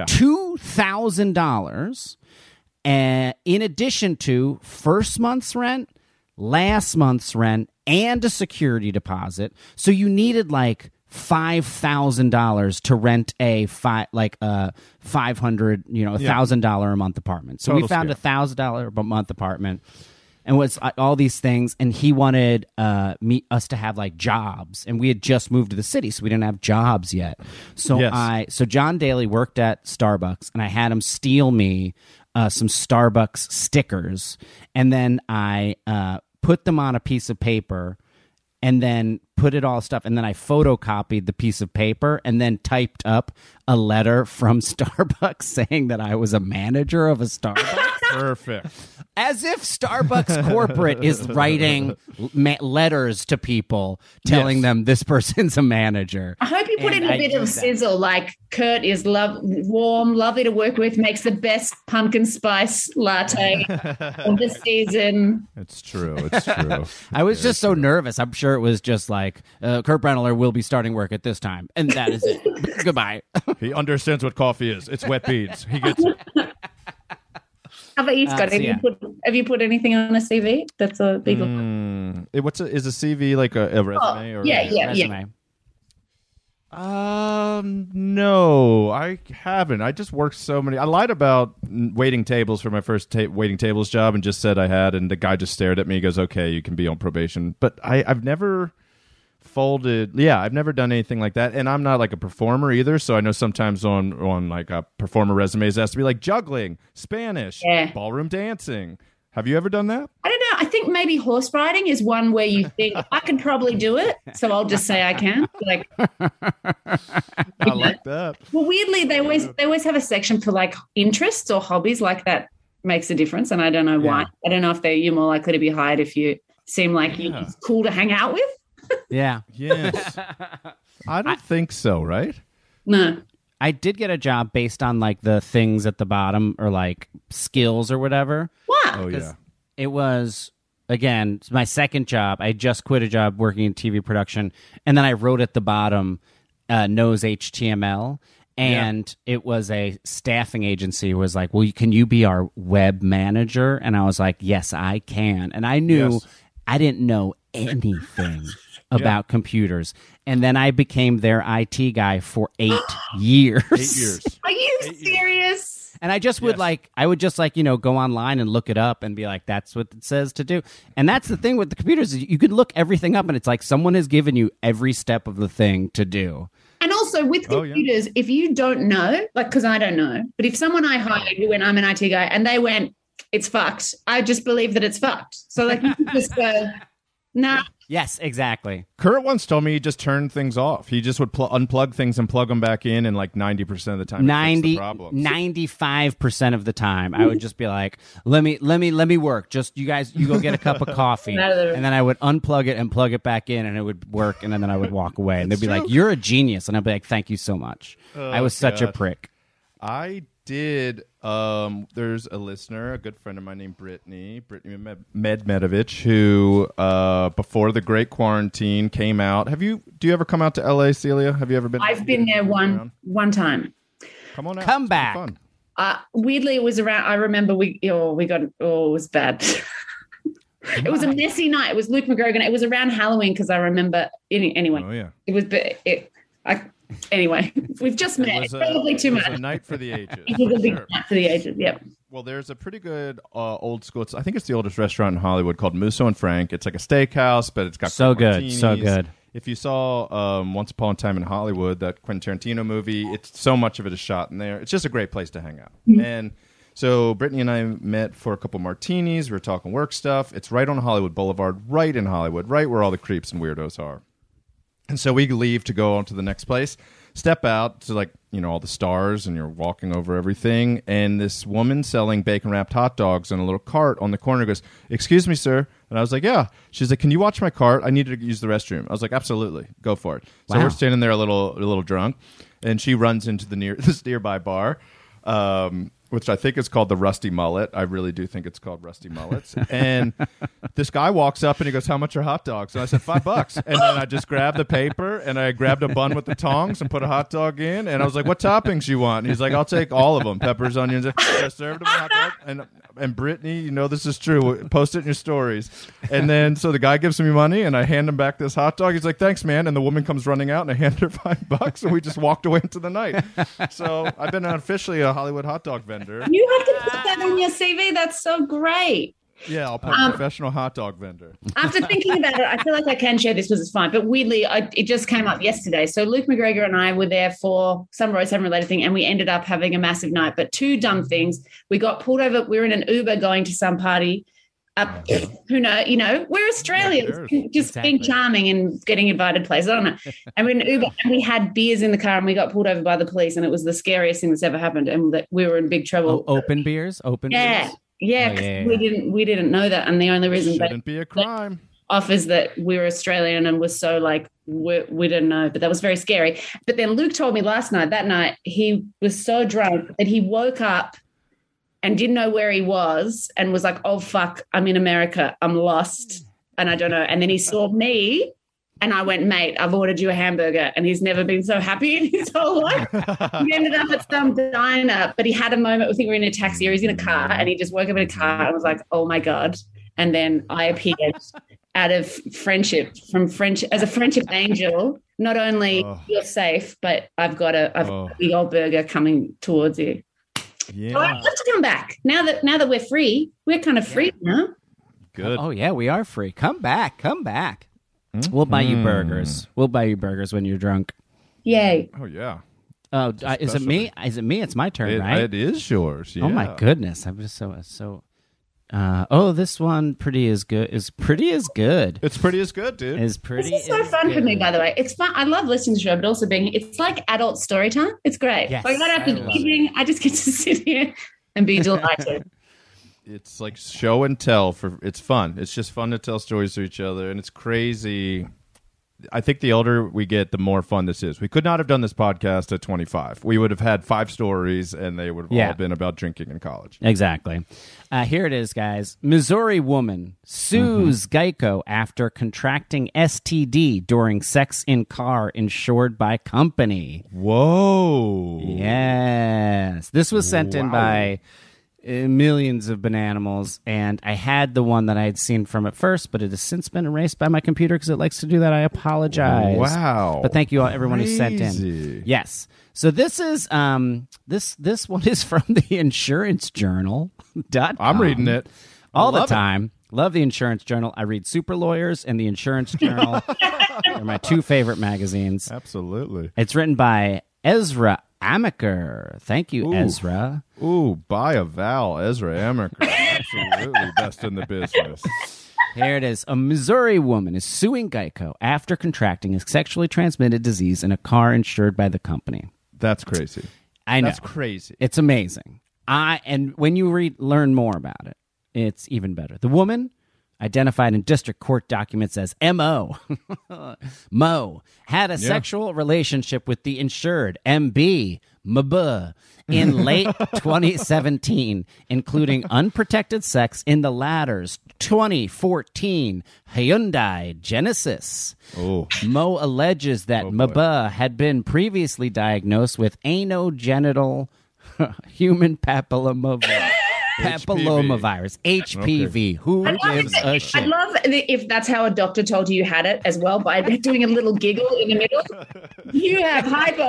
$2,000. In addition to first month's rent, last month's rent, and a security deposit. So you needed like $5,000 to rent a $500, $1,000 a month apartment. So we found $1,000 a month apartment, and was all these things. And he wanted us to have like jobs, and we had just moved to the city, so we didn't have jobs yet. So so John Daly worked at Starbucks, and I had him steal me some Starbucks stickers, and then I put them on a piece of paper and then put it all stuff, and then I photocopied the piece of paper and then typed up a letter from Starbucks saying that I was a manager of a Starbucks. Perfect. As if Starbucks corporate is writing letters to people telling them this person's a manager. I hope you put in a bit of sizzle, like Kurt is warm, lovely to work with, makes the best pumpkin spice latte of the season. It's true. It's true. I was just so nervous. I'm sure it was just like, Kurt Brennler will be starting work at this time, and that is it. Goodbye. He understands what coffee is. It's wet beans. He gets it. How about you, Scott? Have you put anything on a CV? That's a big is a CV like a resume? Or resume? No, I haven't. I just worked so many. I lied about waiting tables for my first waiting tables job and just said I had, and the guy just stared at me. He goes, "Okay, you can be on probation." But I've never folded. Yeah, I've never done anything like that, and I'm not like a performer either. So I know sometimes on like a performer resumes it has to be like juggling, Spanish, ballroom dancing. Have you ever done that? I don't know. I think maybe horse riding is one where you think I can probably do it, so I'll just say I can. Like, I like that. Well, weirdly, they always have a section for like interests or hobbies. Like that makes a difference, and I don't know why. I don't know if you're more likely to be hired if you seem like you're cool to hang out with. Yeah. Yes. I don't think so, right? No. I did get a job based on like the things at the bottom or like skills or whatever. What? Oh, yeah. It was, again, my second job. I just quit a job working in TV production, and then I wrote at the bottom, knows HTML. And it was a staffing agency who was like, well, can you be our web manager? And I was like, yes, I can. And I knew I didn't know anything about computers. And then I became their IT guy for 8 years. 8 years. Are you serious? And I just would go online and look it up and be like, that's what it says to do. And that's the thing with the computers. Is you can look everything up and it's like someone has given you every step of the thing to do. And also with computers, if you don't know, like, because I don't know, but if someone I hired who went, I'm an IT guy, and they went, it's fucked, I just believe that it's fucked. So, like, you can just go, nah. Yes, exactly. Kurt once told me he just turned things off. He just would unplug things and plug them back in, and like 90% of the time, 95% of the time, I would just be like, let me work. Just you go get a cup of coffee, and then I would unplug it and plug it back in, and it would work, and then I would walk away, and they'd be like, "You're a genius," and I'd be like, "Thank you so much." I was such a prick. I did. There's a listener, a good friend of mine named Brittany Medvedovich, who before the Great Quarantine came out. Do you ever come out to LA, Celia? Have you ever been? I've been there one time. Come on out. Come back. Fun. Weirdly, it was around. I remember it was bad. It was a messy night. It was Luke McGregor. It was around Halloween because I remember. Anyway, oh yeah, it was. Anyway, we've just met. Probably too much. It was a night for the ages. It was a big night for the ages. Yep. Well, there's a pretty good old school. I think it's the oldest restaurant in Hollywood called Musso and Frank. It's like a steakhouse, but it's got so good, martinis. so good. If you saw Once Upon a Time in Hollywood, that Quentin Tarantino movie, it's so much of it is shot in there. It's just a great place to hang out. Mm-hmm. And so Brittany and I met for a couple martinis. We were talking work stuff. It's right on Hollywood Boulevard, right in Hollywood, right where all the creeps and weirdos are. And so we leave to go on to the next place. Step out to, like, you know, all the stars, and you're walking over everything, and this woman selling bacon wrapped hot dogs in a little cart on the corner goes, "Excuse me, sir." And I was like, "Yeah." She's like, "Can you watch my cart? I need to use the restroom." I was like, "Absolutely, go for it." So we're standing there a little drunk, and she runs into this nearby bar, which I think is called the Rusty Mullet. I really do think it's called Rusty Mullets. And this guy walks up and he goes, "How much are hot dogs?" And I said, $5. And then I just grabbed the paper and I grabbed a bun with the tongs and put a hot dog in. And I was like, "What toppings you want?" And he's like, "I'll take all of them. Peppers, onions." I served him a hot dog. And Brittany, you know this is true. Post it in your stories. And then so the guy gives me money and I hand him back this hot dog. He's like, "Thanks, man." And the woman comes running out and I hand her $5 and we just walked away into the night. So I've been officially a Hollywood hot dog vendor. You have to put that on your CV. That's so great. Yeah, I'll put professional hot dog vendor. After thinking about it, I feel like I can share this because it's fine. But weirdly, it just came up yesterday. So Luke McGregor and I were there for some Roast Seven related thing, and we ended up having a massive night. But two dumb things. We got pulled over. We were in an Uber going to some party. Who know? You know, we're Australians, just being charming and getting invited places. I don't know. And we're in an Uber, and we had beers in the car, and we got pulled over by the police, and it was the scariest thing that's ever happened, and that we were in big trouble. Open beers. Yeah, we didn't know that, and the only reason shouldn't be a crime offers that we're Australian and was so like we didn't know, but that was very scary. But then Luke told me that night he was so drunk that he woke up and didn't know where he was and was like, "Oh fuck, I'm in America, I'm lost, and I don't know." And then he saw me. And I went, "Mate, I've ordered you a hamburger." And he's never been so happy in his whole life. He ended up at some diner, but he had a moment. I think we were in a taxi or he's in a car, and he just woke up in a car and was like, "Oh my God." And then I appeared out of friendship, as a friendship angel. Not only you're safe, but I've got a big old burger coming towards you. Yeah. So I have to come back. Now that we're free, we're kind of free now. Good. Oh yeah, we are free. Come back. Mm-hmm. We'll buy you burgers. We'll buy you burgers when you're drunk. Yay. Oh, yeah. Oh, is it me? It's my turn, right? It is yours, yeah. Oh, my goodness. I'm just so... this one is pretty as good. It's pretty as good, dude. Is pretty. This is so fun for me, by the way. It's fun. I love listening to the show, but also it's like adult story time. It's great. Yes, like right after the evening, I just get to sit here and be delighted. It's like show and tell. It's fun. It's just fun to tell stories to each other, and it's crazy. I think the older we get, the more fun this is. We could not have done this podcast at 25. We would have had 5 stories, and they would have all been about drinking in college. Exactly. Here it is, guys. Missouri woman sues Geico after contracting STD during sex in car insured by company. Whoa. Yes. This was sent in by... millions of bananimals, and I had the one that I had seen from it first, but it has since been erased by my computer because it likes to do that. I apologize. Wow! But thank you all, everyone who sent in. Yes. So this is this one is from the Insurance Journal. I'm reading it all the time. Love the Insurance Journal. I read Super Lawyers and the Insurance Journal They're my two favorite magazines. Absolutely. It's written by Ezra Amaker. Thank you, Ooh. Ezra. Ooh, buy a Val, Ezra Amaker. Absolutely best in the business. Here it is. A Missouri woman is suing Geico after contracting a sexually transmitted disease in a car insured by the company. That's crazy. I know. That's crazy. It's amazing. And when you learn more about it, it's even better. The woman, identified in district court documents as M.O., Mo, had a sexual relationship with the insured, M.B., M.B., in late 2017, including unprotected sex in the latter's 2014 Hyundai Genesis. Oh. Mo alleges that M.B. had been previously diagnosed with anogenital human papillomavirus. HPV. Okay. Who gives a shit? I'd love if that's how a doctor told you had it as well, by doing a little giggle in the middle. You have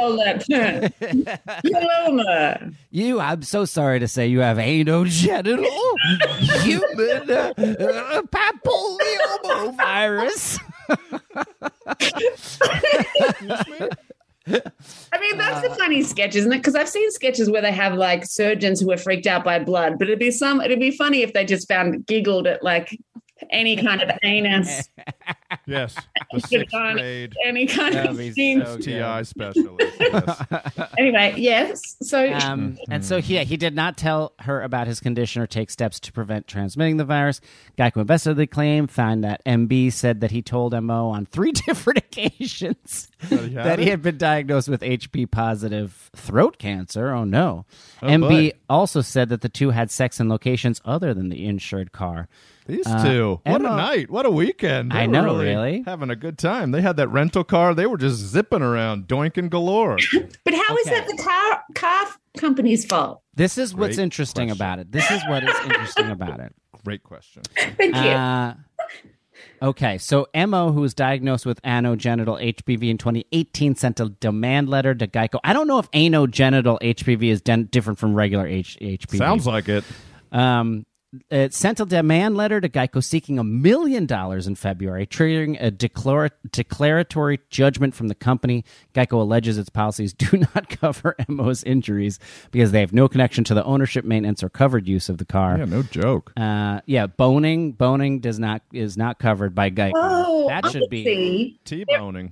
hypolipoma. I'm so sorry to say you have anogenital human papillomavirus. I mean, that's a funny sketch, isn't it? Because I've seen sketches where they have like surgeons who are freaked out by blood, but it'd be funny if they just giggled at like any kind of anus. Yes, the sixth grade. Any kind of STI specialist. Yes. Anyway, yes. So, and so he did not tell her about his condition or take steps to prevent transmitting the virus. Geico investigated the claim, found that MB said that he told MO on 3 different occasions that he had been diagnosed with HP positive throat cancer. Oh no. MB also said that the two had sex in locations other than the insured car. These two. What a night. What a weekend. I know, really. Having a good time. They had that rental car. They were just zipping around, doinking galore. But how is that the car company's fault? This is what's interesting about it. This is what is interesting about it. Great question. Thank you. Okay, so Mo, who was diagnosed with anogenital HPV in 2018, sent a demand letter to Geico. I don't know if anogenital HPV is different from regular HPV. Sounds like it. It sent a demand letter to Geico seeking $1 million in February, triggering a declaratory judgment from the company. Geico alleges its policies do not cover MO's injuries because they have no connection to the ownership, maintenance, or covered use of the car. Yeah, no joke. Boning is not covered by Geico. Oh, that should be T-boning.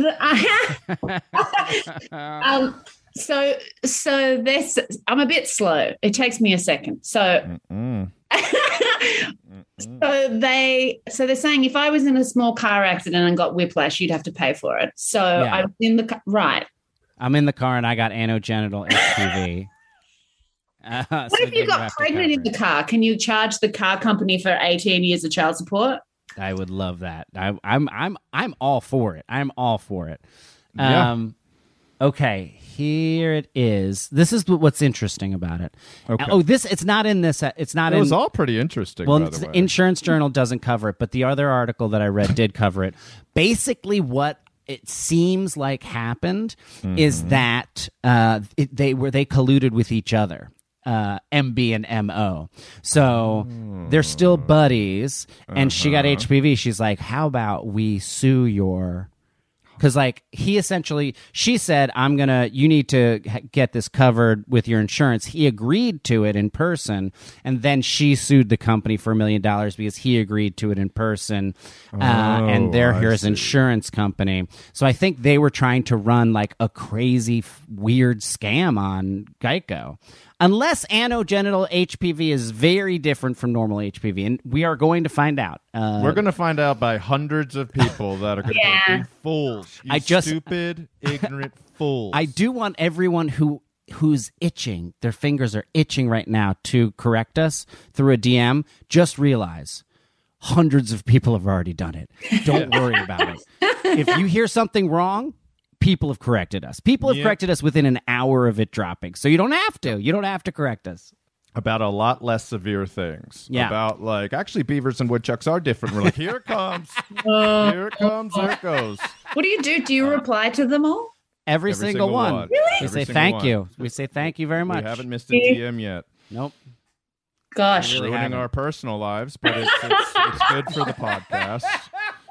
So this, I'm a bit slow. It takes me a second. So they're saying if I was in a small car accident and got whiplash, you'd have to pay for it. So I was in the car, right. I'm in the car and I got anogenital HPV. What if you got pregnant in the car? Can you charge the car company for 18 years of child support? I would love that. I'm all for it. I'm all for it. Yeah. Okay, here it is. This is what's interesting about it. Okay. It's not in this. It's not. It was all pretty interesting. Well, by the way. Insurance Journal doesn't cover it, but the other article that I read did cover it. Basically, what it seems like happened is that they colluded with each other. MB and MO. So they're still buddies, and she got HPV. She's like, how about we sue your... Because, like, she said, you need to get this covered with your insurance. He agreed to it in person, and then she sued the company for $1 million because he agreed to it in person, and they're his insurance company. So I think they were trying to run, like, a crazy, weird scam on Geico. Unless anogenital HPV is very different from normal HPV, and we are going to find out. We're going to find out by hundreds of people that are going to be fools. Stupid, ignorant fools. I do want everyone who's itching, their fingers are itching right now to correct us through a DM. Just realize hundreds of people have already done it. Don't worry about it. If you hear something wrong, people have corrected us. People have corrected us within an hour of it dropping. So you don't have to. You don't have to correct us. About a lot less severe things. Yeah. About, like, actually, beavers and woodchucks are different. We're like, here it comes. Here it comes. There it goes. What do you do? Do you reply to them all? Every single one. Really? We say thank you. We say thank you very much. We haven't missed a DM yet. Nope. Gosh. Ruining our personal lives, but it's good for the podcast.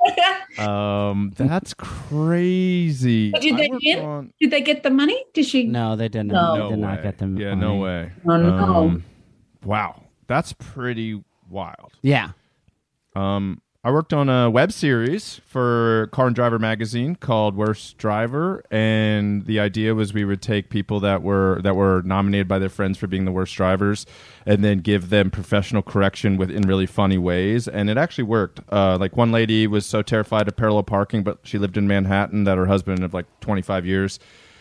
That's crazy. But did they get the money? Did she? No, they didn't. No. They did not get them. Yeah, money. no way. Oh, no. Wow, that's pretty wild. Yeah. I worked on a web series for Car and Driver magazine called Worst Driver, and the idea was we would take people that were nominated by their friends for being the worst drivers, and then give them professional correction in really funny ways. And it actually worked. Like one lady was so terrified of parallel parking, but she lived in Manhattan, that her husband of like 25 years.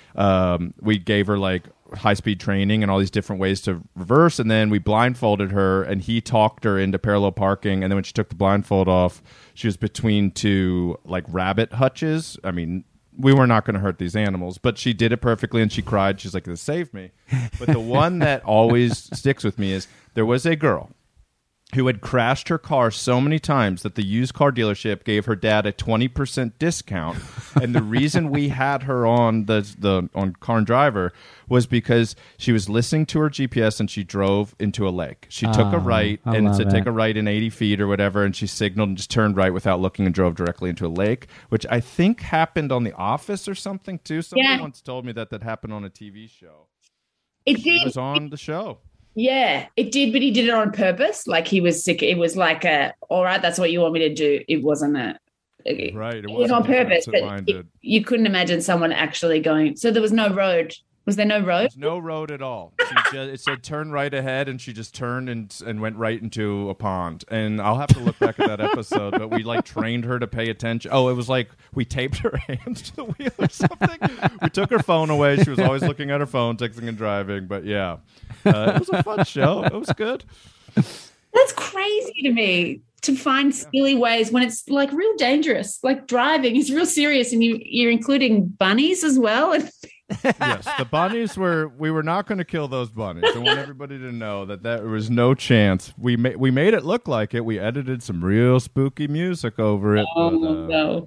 We gave her like high-speed training and all these different ways to reverse, and then we blindfolded her, and he talked her into parallel parking. And then when she took the blindfold off, she was between two like rabbit hutches. I mean, we were not going to hurt these animals, but she did it perfectly, and she cried. She's like, "This saved me." But the one that always sticks with me is there was a girl who had crashed her car so many times that the used car dealership gave her dad a 20% discount. And the reason we had her on on Car and Driver was because she was listening to her GPS and she drove into a lake. She took a right and said, take a right in 80 feet or whatever, and she signaled and just turned right without looking and drove directly into a lake, which I think happened on The Office or something too. Somebody once told me that happened on a TV show. She was on the show. Yeah, it did, but he did it on purpose. Like he was sick. It was like all right, that's what you want me to do. It wasn't right. It was on purpose, but you couldn't imagine someone actually going. So there was no road. Was there no road? There's no road at all. It said turn right ahead, and she just turned and went right into a pond. And I'll have to look back at that episode, but we like trained her to pay attention. Oh, it was like we taped her hands to the wheel or something. We took her phone away. She was always looking at her phone, texting and driving. But yeah, it was a fun show. It was good. That's crazy to me, to find silly ways when it's like real dangerous. Like driving is real serious, and you're including bunnies as well. Yes, the bunnies we were not going to kill those bunnies. I want everybody to know that there was no chance. We made it look like it. We edited some real spooky music over it. No.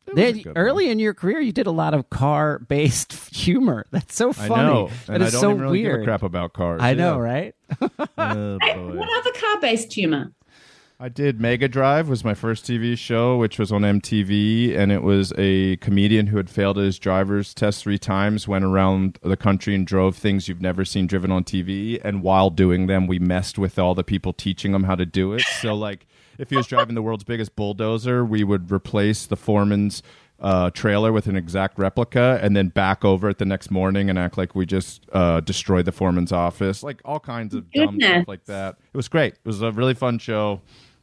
Early in your career, you did a lot of car-based humor. That's so funny. I know, and I don't so even really weird. give a crap about cars. I know, right? Oh, boy. What other car-based humor? I did Mega Drive was my first TV show, which was on MTV, and it was a comedian who had failed his driver's test 3 times, went around the country and drove things you've never seen driven on TV, and while doing them, we messed with all the people teaching him how to do it. So, like, if he was driving the world's biggest bulldozer, we would replace the foreman's trailer with an exact replica and then back over it the next morning and act like we just destroyed the foreman's office. Like, all kinds of dumb stuff like that. It was great. It was a really fun show.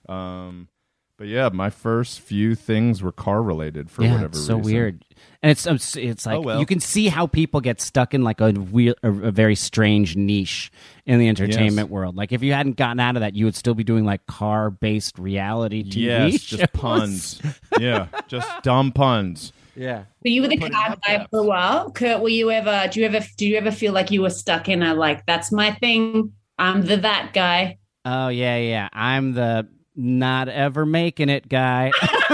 But yeah, my first few things were car related for whatever reason. So weird. And it's like you can see how people get stuck in like a very strange niche in the entertainment world. Like if you hadn't gotten out of that, you would still be doing like car-based reality TV shows. Just puns. Yeah, just dumb puns. Yeah. But you were the car guy for a while. Kurt, do you ever feel like you were stuck in a like, that's my thing, I'm that guy? Oh yeah. I'm the not ever making it guy.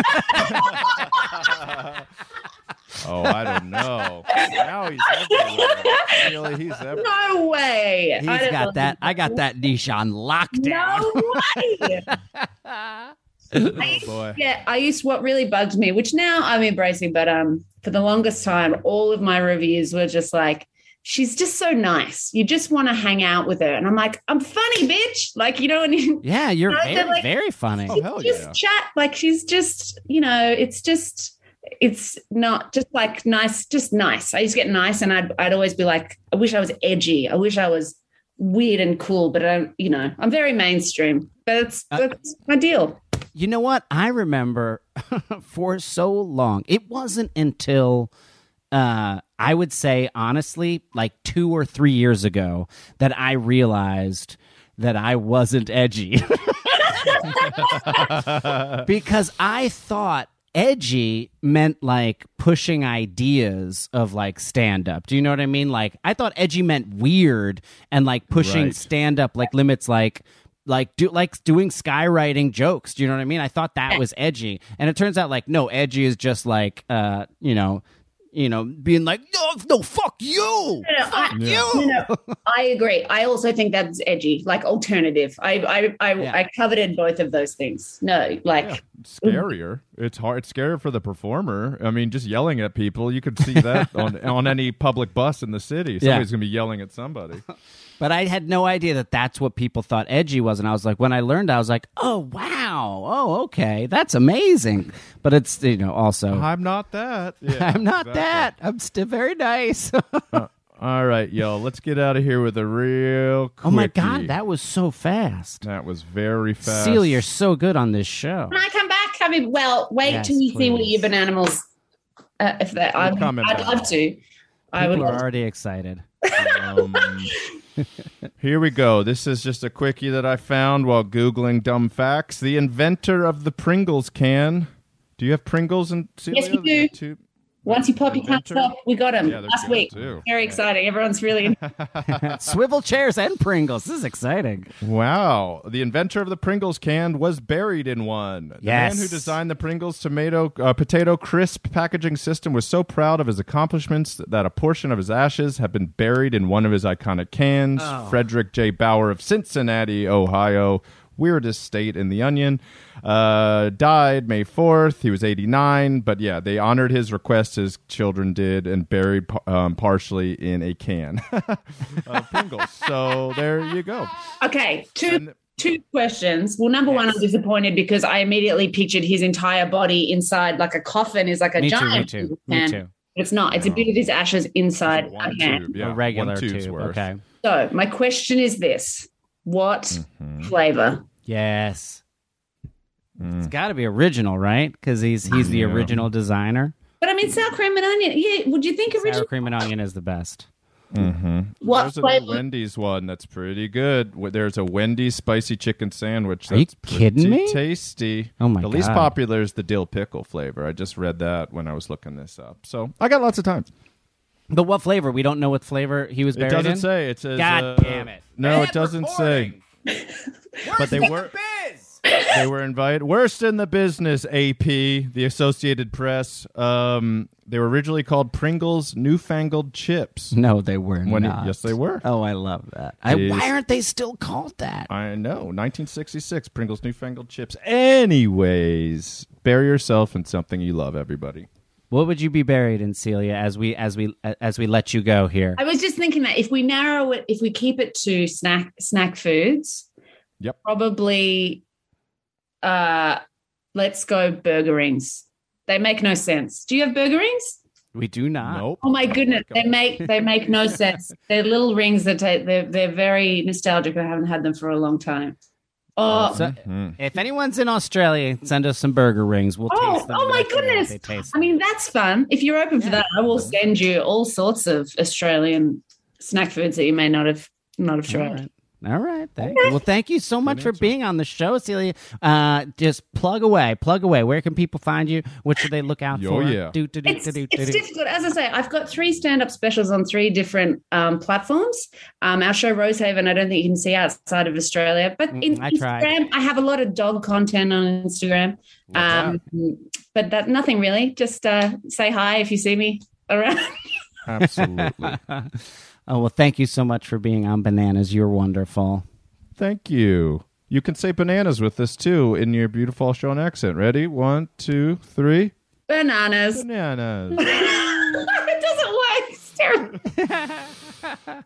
Oh, I don't know. Now he's everywhere. Really, he's everywhere. No way. He's got that. I got that niche on lockdown. No way. Boy. Yeah, what really bugged me, which now I'm embracing, but for the longest time, all of my reviews were just like, she's just so nice. You just want to hang out with her. And I'm like, I'm funny, bitch. Like, you know, and yeah, you're very funny. Oh, hell just yeah. chat. Like she's just, you know, it's not just like nice, just nice. I used to get nice and I'd always be like, I wish I was edgy. I wish I was weird and cool, but I'm very mainstream, but that's my deal. You know what? I remember for so long, it wasn't until I would say, honestly, like 2 or 3 years ago that I realized that I wasn't edgy. Because I thought edgy meant like pushing ideas of like stand-up. Do you know what I mean? Like I thought edgy meant weird and like pushing stand-up like limits like doing skywriting jokes. Do you know what I mean? I thought that was edgy. And it turns out like, no, edgy is just like, being like, no, fuck you. I agree. I also think that's edgy, like alternative. I coveted both of those things. No, like it's scarier. It's hard. It's scarier for the performer. I mean, just yelling at people. You could see that on any public bus in the city. Somebody's gonna be yelling at somebody. But I had no idea that that's what people thought edgy was. And I was like, when I learned, I was like, oh, wow. Oh, okay. That's amazing. But it's, also. I'm not that. Yeah, I'm not that. I'm still very nice. All right, y'all. Let's get out of here with a real quickie. Oh, my God. That was so fast. That was very fast. Celia, you're so good on this show. When I come back, wait till you see what you Bananimals. I'd love to. People are already excited. Here we go. This is just a quickie that I found while Googling dumb facts. The inventor of the Pringles can. Do you have Pringles in Celia? Yes, we do. Once you pop your cups up, we got them last week. Too. Very exciting. Everyone's really... Swivel chairs and Pringles. This is exciting. Wow. The inventor of the Pringles can was buried in one. The man who designed the Pringles potato crisp packaging system was so proud of his accomplishments that a portion of his ashes have been buried in one of his iconic cans. Frederick J. Bauer of Cincinnati, Ohio, weirdest state in the Onion, died May 4th. He was 89, but yeah, they honored his request, his children did, and buried partially in a can of Pringles. So there you go. Okay, two questions. Well, number one, I'm disappointed because I immediately pictured his entire body inside like a coffin is like a giant can. Me too. But it's not. It's a bit of his ashes inside a can. A regular tube. Okay. So my question is this. What flavor? Yes. It's got to be original, right? Because he's the original designer. But I mean, sour cream and onion. Yeah, would you think original? Sour cream and onion is the best. What There's flavor? a Wendy's one that's pretty good. There's a Wendy's spicy chicken sandwich. Are you That's kidding me? Tasty. Oh my God. The least popular is the dill pickle flavor. I just read that when I was looking this up. So I got lots of time. But what flavor? We don't know what flavor he was buried in? It doesn't say. It says. God damn it! No, it doesn't say. But they were. They were invited. Worst in the business, AP, the Associated Press. They were originally called Pringles Newfangled Chips. No, they were not. Yes, they were. Oh, I love that. Why aren't they still called that? I know. 1966, Pringles Newfangled Chips. Anyways, bury yourself in something you love, everybody. What would you be buried in, Celia, as we let you go here? I was just thinking that if we narrow it, if we keep it to snack foods, probably let's go burger rings. They make no sense. Do you have burger rings? We do not. Nope. Oh my goodness, they make no sense. They're little rings that they're very nostalgic. I haven't had them for a long time. If anyone's in Australia, send us some burger rings. We'll taste them. Oh my goodness! I mean, that's fun. If you're open for that, I will send you all sorts of Australian snack foods that you may not have tried. All right. Well, thank you so much for being on the show, Celia. Just plug away. Where can people find you? What should they look out for? Yeah. It's difficult. As I say, I've got 3 stand-up specials on 3 different platforms. Our show, Rosehaven, I don't think you can see outside of Australia. But in Instagram, I have a lot of dog content on Instagram. But nothing really. Just say hi if you see me around. Absolutely. Oh, well, thank you so much for being on Bananas. You're wonderful. Thank you. You can say bananas with this, too, in your beautiful Australian accent. Ready? 1, 2, 3. Bananas. Bananas. It doesn't work. It's terrible.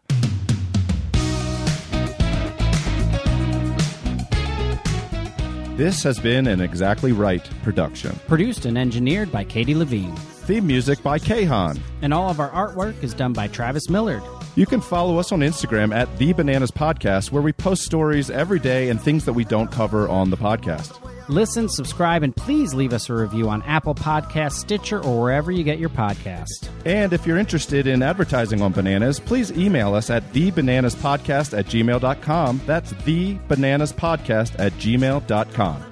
This has been an Exactly Right production. Produced and engineered by Katie Levine. Theme music by Kahan. And all of our artwork is done by Travis Millard. You can follow us on Instagram at The Bananas Podcast, where we post stories every day and things that we don't cover on the podcast. Listen, subscribe, and please leave us a review on Apple Podcasts, Stitcher, or wherever you get your podcast. And if you're interested in advertising on Bananas, please email us at thebananaspodcast@gmail.com. That's thebananaspodcast@gmail.com.